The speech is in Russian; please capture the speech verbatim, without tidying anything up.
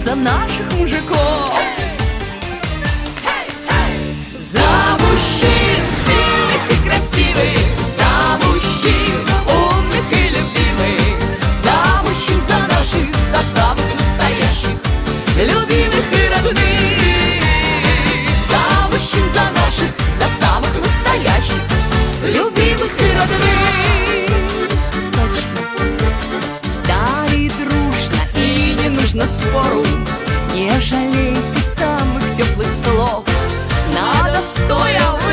за наших мужиков. За мужчин сильных и красивых, за мужчин умных и любимых, за мужчин, за наших, за самых настоящих, любимых и родных. За мужчин, за наших, за самых настоящих, любимых и родных. Точно. Встали дружно, и не нужно спору, не жалейте самых теплых слов. Надо стоя